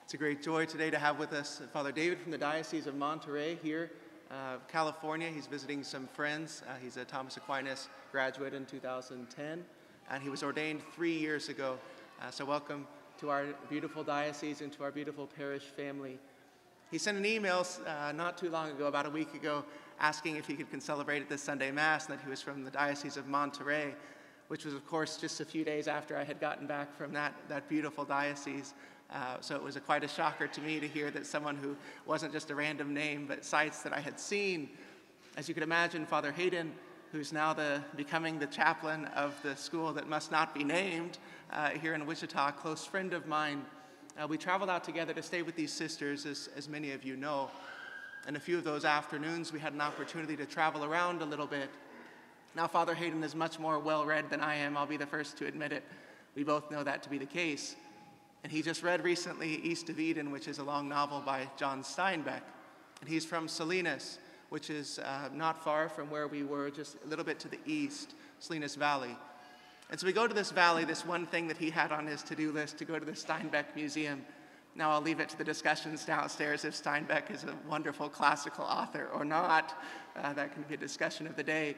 It's a great joy today to have with us Father David from the Diocese of Monterey here, California. He's visiting some friends. He's a Thomas Aquinas graduate in 2010, and he was ordained 3 years ago. So welcome to our beautiful diocese and to our beautiful parish family. He sent an email not too long ago, about a week ago, asking if he could celebrate at this Sunday Mass, and that he was from the Diocese of Monterey, which was, of course, just a few days after I had gotten back from that beautiful diocese. So it was quite a shocker to me to hear that someone who wasn't just a random name, but sites that I had seen. As you could imagine, Father Hayden, who's now becoming the chaplain of the school that must not be named here in Wichita, a close friend of mine. We traveled out together to stay with these sisters, as many of you know. And a few of those afternoons, we had an opportunity to travel around a little bit. Now, Father Hayden is much more well-read than I am. I'll be the first to admit it. We both know that to be the case. And he just read recently East of Eden, which is a long novel by John Steinbeck. And he's from Salinas, which is not far from where we were, just a little bit to the east, Salinas Valley. And so we go to this valley, this one thing that he had on his to-do list, to go to the Steinbeck Museum. Now I'll leave it to the discussions downstairs if Steinbeck is a wonderful classical author or not. That can be a discussion of the day.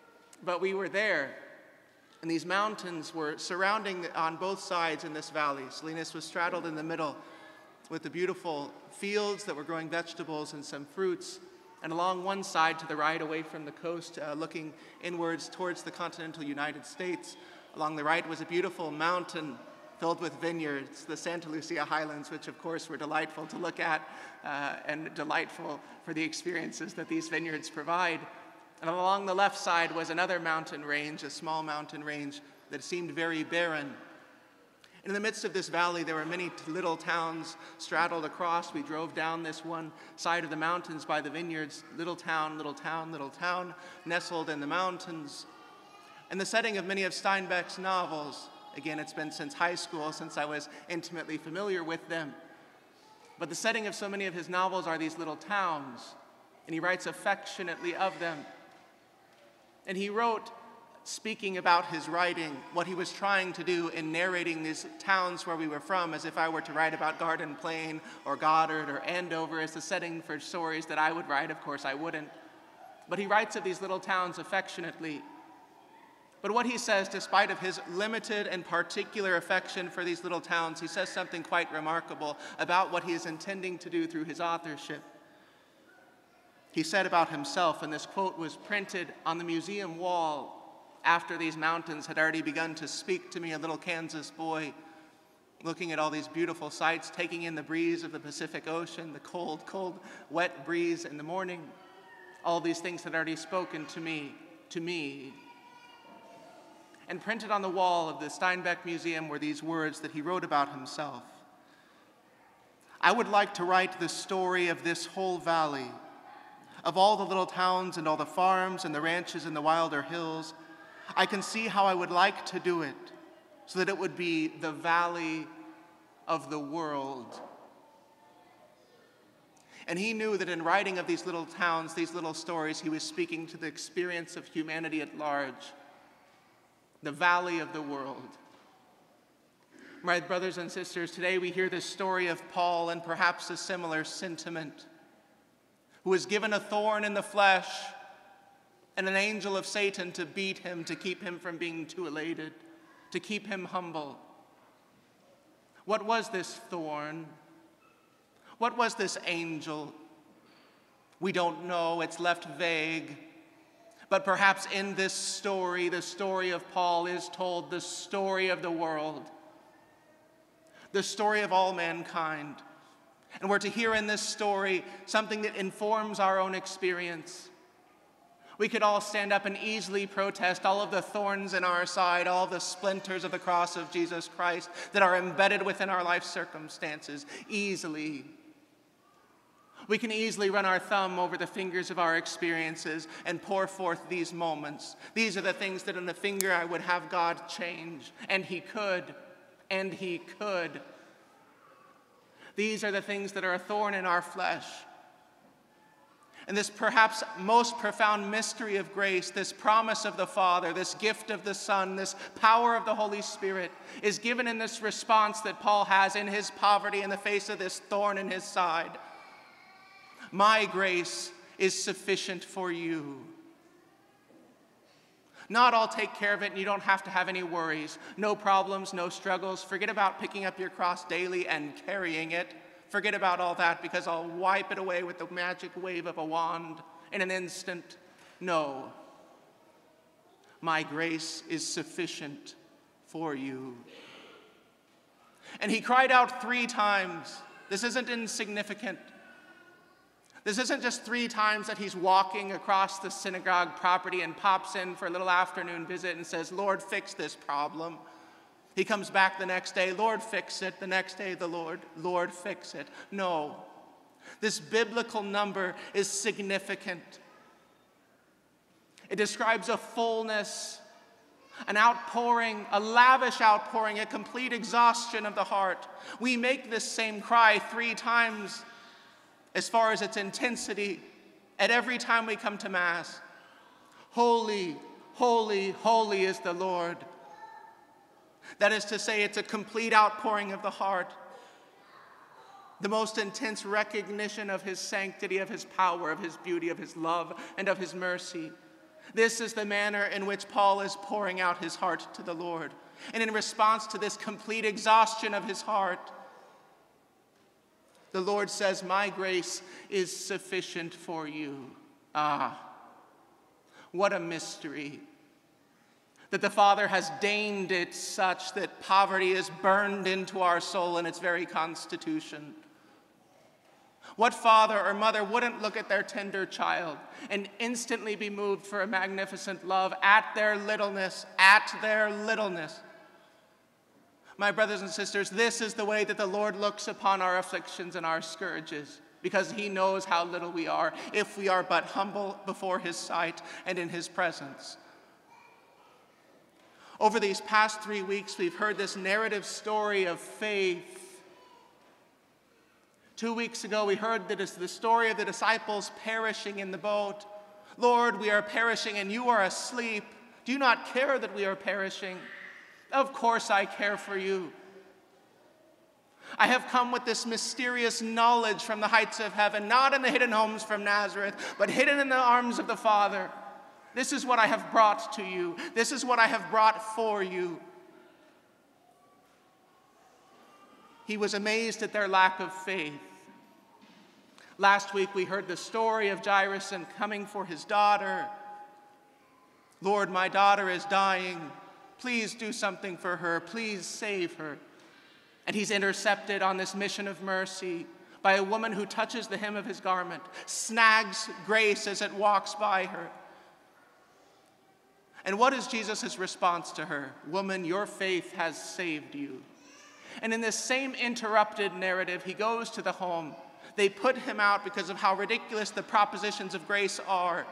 But we were there. And these mountains were surrounding on both sides in this valley. Salinas was straddled in the middle with the beautiful fields that were growing vegetables and some fruits. And along one side to the right, away from the coast, looking inwards towards the continental United States, along the right was a beautiful mountain filled with vineyards, the Santa Lucia Highlands, which of course were delightful to look at and delightful for the experiences that these vineyards provide. And along the left side was another mountain range, a small mountain range that seemed very barren. And in the midst of this valley, there were many little towns straddled across. We drove down this one side of the mountains by the vineyards, little town, nestled in the mountains. And the setting of many of Steinbeck's novels, again, it's been since high school, since I was intimately familiar with them. But the setting of so many of his novels are these little towns, and he writes affectionately of them. And he wrote, speaking about his writing, what he was trying to do in narrating these towns where we were from, as if I were to write about Garden Plain or Goddard or Andover as the setting for stories that I would write. Of course, I wouldn't. But he writes of these little towns affectionately. But what he says, despite of his limited and particular affection for these little towns, he says something quite remarkable about what he is intending to do through his authorship. He said about himself, and this quote was printed on the museum wall after these mountains had already begun to speak to me, a little Kansas boy, looking at all these beautiful sights, taking in the breeze of the Pacific Ocean, the cold, cold, wet breeze in the morning. All these things had already spoken to me. And printed on the wall of the Steinbeck Museum were these words that he wrote about himself. I would like to write the story of this whole valley, of all the little towns and all the farms and the ranches and the wilder hills. I can see how I would like to do it so that it would be the valley of the world. And he knew that in writing of these little towns, these little stories, he was speaking to the experience of humanity at large, the valley of the world. My brothers and sisters, today we hear the story of Paul and perhaps a similar sentiment, who was given a thorn in the flesh and an angel of Satan to beat him, to keep him from being too elated, to keep him humble. What was this thorn? What was this angel? We don't know, it's left vague. But perhaps in this story, the story of Paul is told the story of the world, the story of all mankind. And we're to hear in this story something that informs our own experience. We could all stand up and easily protest all of the thorns in our side, all the splinters of the cross of Jesus Christ that are embedded within our life circumstances, easily. We can easily run our thumb over the fingers of our experiences and pour forth these moments. These are the things that in a finger I would have God change, and he could, and he could. These are the things that are a thorn in our flesh. And this perhaps most profound mystery of grace, this promise of the Father, this gift of the Son, this power of the Holy Spirit, is given in this response that Paul has in his poverty in the face of this thorn in his side. My grace is sufficient for you. Not I'll take care of it and you don't have to have any worries. No problems, no struggles. Forget about picking up your cross daily and carrying it. Forget about all that because I'll wipe it away with the magic wave of a wand in an instant. No. My grace is sufficient for you. And he cried out 3 times. This isn't insignificant. This isn't just 3 times that he's walking across the synagogue property and pops in for a little afternoon visit and says, Lord, fix this problem. He comes back the next day, Lord, fix it. The next day, the Lord, fix it. No. This biblical number is significant. It describes a fullness, an outpouring, a lavish outpouring, a complete exhaustion of the heart. We make this same cry 3 times as far as its intensity at every time we come to Mass. Holy, holy, holy is the Lord. That is to say, it's a complete outpouring of the heart, the most intense recognition of his sanctity, of his power, of his beauty, of his love, and of his mercy. This is the manner in which Paul is pouring out his heart to the Lord. And in response to this complete exhaustion of his heart, the Lord says, my grace is sufficient for you. Ah, what a mystery. That the Father has deigned it such that poverty is burned into our soul in its very constitution. What father or mother wouldn't look at their tender child and instantly be moved for a magnificent love at their littleness, My brothers and sisters, this is the way that the Lord looks upon our afflictions and our scourges, because he knows how little we are, if we are but humble before his sight and in his presence. Over these past 3 weeks, we've heard this narrative story of faith. 2 weeks ago, we heard that it's the story of the disciples perishing in the boat. Lord, we are perishing and you are asleep. Do you not care that we are perishing? Of course I care for you. I have come with this mysterious knowledge from the heights of heaven, not in the hidden homes from Nazareth, but hidden in the arms of the Father. This is what I have brought to you. This is what I have brought for you. He was amazed at their lack of faith. Last week we heard the story of Jairus and coming for his daughter. Lord, my daughter is dying. Please do something for her. Please save her. And he's intercepted on this mission of mercy by a woman who touches the hem of his garment, snags grace as it walks by her. And what is Jesus' response to her? Woman, your faith has saved you. And in this same interrupted narrative, he goes to the home. They put him out because of how ridiculous the propositions of grace are.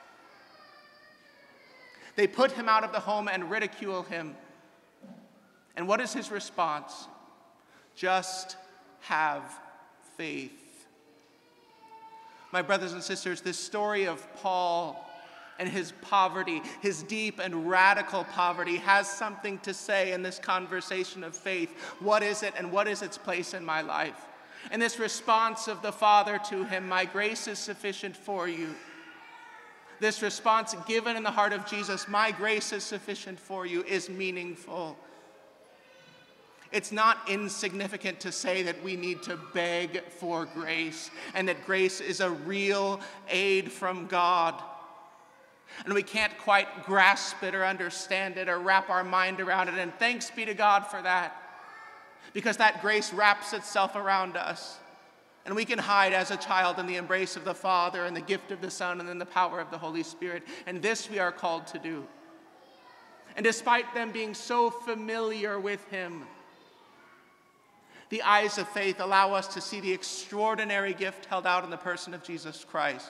They put him out of the home and ridicule him. And what is his response? Just have faith. My brothers and sisters, this story of Paul and his poverty, his deep and radical poverty, has something to say in this conversation of faith. What is it and what is its place in my life? And this response of the Father to him, my grace is sufficient for you. This response given in the heart of Jesus, my grace is sufficient for you, is meaningful. It's not insignificant to say that we need to beg for grace and that grace is a real aid from God. And we can't quite grasp it or understand it or wrap our mind around it, and thanks be to God for that, because that grace wraps itself around us. And we can hide as a child in the embrace of the Father and the gift of the Son and in the power of the Holy Spirit. And this we are called to do. And despite them being so familiar with him, the eyes of faith allow us to see the extraordinary gift held out in the person of Jesus Christ.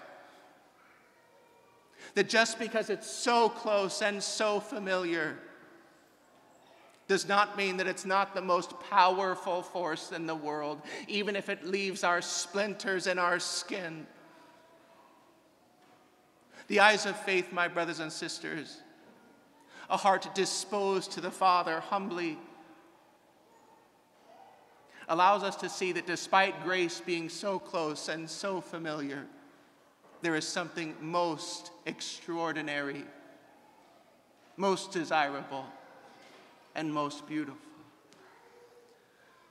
That just because it's so close and so familiar does not mean that it's not the most powerful force in the world, even if it leaves our splinters in our skin. The eyes of faith, my brothers and sisters, a heart disposed to the Father humbly, allows us to see that despite grace being so close and so familiar, there is something most extraordinary, most desirable, and most beautiful.